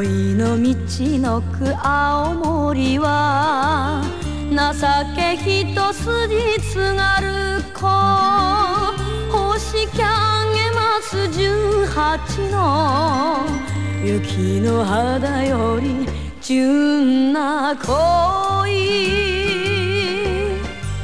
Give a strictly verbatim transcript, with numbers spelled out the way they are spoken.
恋の道のく青森は情け一筋津軽子星きゃげます十八の雪の肌より純な恋